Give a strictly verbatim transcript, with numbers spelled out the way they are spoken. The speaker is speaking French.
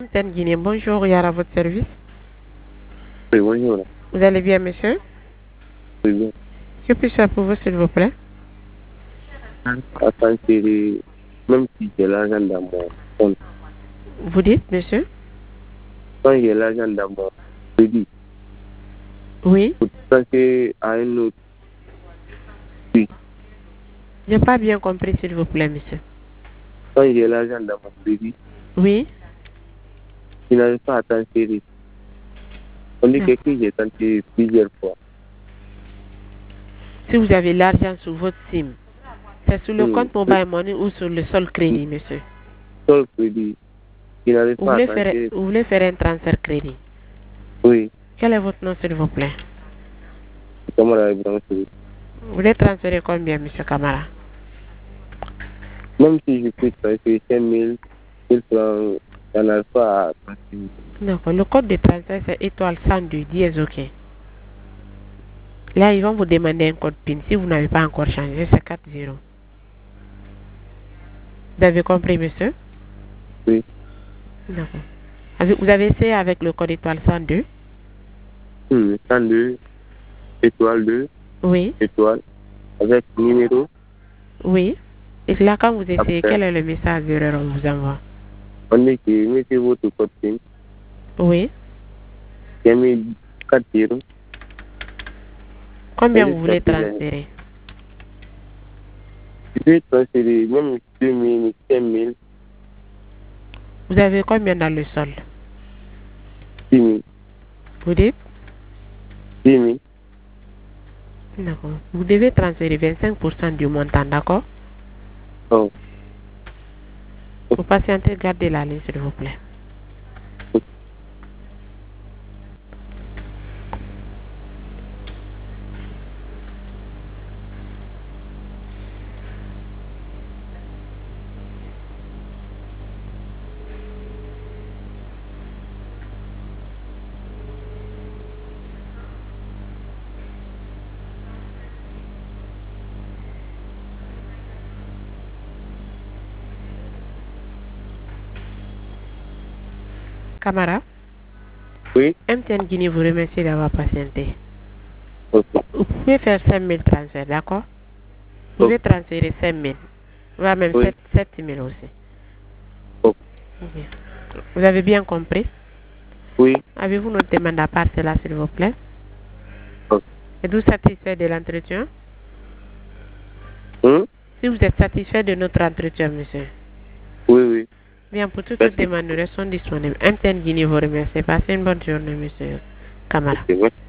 Antenne Guinée, bonjour, Yara, à votre service. Oui, bonjour. Vous allez bien, monsieur? Oui, bien. Que puis-je faire pour vous, s'il vous plaît? Attends, c'est même si j'ai l'argent dans mon compte, Vous dites, monsieur? quand j'ai l'argent dans mon crédit, Oui. pour passer à un autre, oui. Je n'ai pas bien compris, s'il vous plaît, monsieur. Quand j'ai l'argent dans mon crédit, Oui. je n'arrive pas à transférer. On dit que si j'ai tenté plusieurs fois. Si vous avez l'argent sur votre SIM, c'est sur le Hmm. compte Mobile Money ou sur le seul crédit, monsieur? Seul crédit, je n'arrive Vous pas à voulez faire, transférer. vous voulez faire un transfert crédit? Oui, Quel est votre nom, s'il vous plaît? comment la réponse est. Vous voulez transférer combien, monsieur Camara? Même si je peux transférer cinq mille, mille francs, je n'arrive pas à transférer. D'accord. Le code de transfert, c'est étoile cent deux, dièse, OK. Là, ils vont vous demander un code PIN. Si vous n'avez pas encore changé, c'est quatre zéro. Vous avez compris, monsieur? Oui. D'accord. Vous avez essayé avec le code étoile cent deux? Hmm. cent deux, étoile deux, Oui. étoile, avec numéro, Oui. Et là, quand vous essayez, après, quel est le message d'erreur qu'on vous envoie? on dit que mettez votre code PIN. Oui. J'ai mis quatre zéro. Combien Et vous jusqu'à voulez présent, transférer? je vais transférer même deux mille, cinq mille, Vous avez combien dans le sol? dix mille, Vous dites? dix mille. D'accord. Vous devez transférer vingt-cinq pour cent du montant, d'accord? Oh. Vous patientez, gardez la ligne, s'il vous plaît. Camara? Oui. M T N Guinée vous remercie d'avoir patienté. Ok. Vous pouvez faire cinq mille transferts, d'accord? Vous pouvez transférer cinq mille. Voire même Oui. sept mille aussi. Ok. Okay. Vous avez bien compris? Oui. Avez-vous notre demande à part cela, s'il vous plaît? Ok. Êtes-vous satisfait de l'entretien? Hum? Si vous êtes satisfait de notre entretien, monsieur. Oui, oui. Bien, pour toute Merci. demande, nous restons disponibles. M T N Guinée vous remercie. Passez une bonne journée, monsieur Camara. Ok, merci.